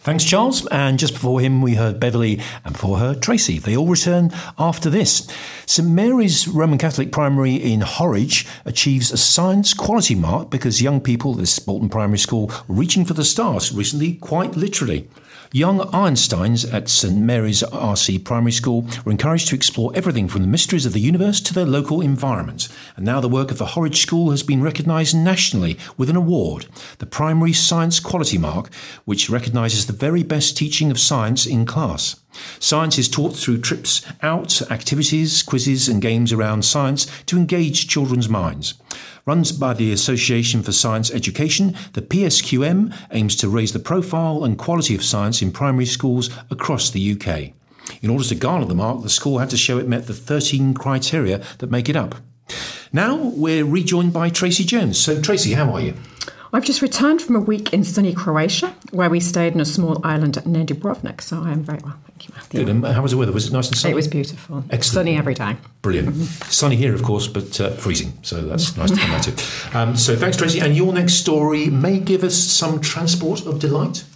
Thanks, Charles. And just before him, we heard Beverly, and before her, Tracy. They all return after this. St Mary's Roman Catholic Primary in Horwich achieves a science quality mark because young people at this Bolton Primary School were reaching for the stars recently, quite literally. Young Einsteins at St Mary's RC Primary School were encouraged to explore everything from the mysteries of the universe to their local environment. And now the work of the Horwich School has been recognised nationally with an award, the Primary Science Quality Mark, which recognises the very best teaching of science in class. Science is taught through trips out, activities, quizzes and games around science to engage children's minds. Run by the Association for Science Education, the PSQM aims to raise the profile and quality of science in primary schools across the UK. In order to garner the mark, the school had to show it met the 13 criteria that make it up. Now we're rejoined by Tracy Jones. So Tracy, how are you? I've just returned from a week in sunny Croatia, where we stayed in a small island at Dubrovnik, so I am very well, thank you, Matthew. Good. And how was the weather? Was it nice and sunny? It was beautiful. Excellent. Sunny every day. Brilliant. Sunny here, of course, but freezing, so that's nice to come back to. So thanks, Tracy. And your next story may give us some transport of delight?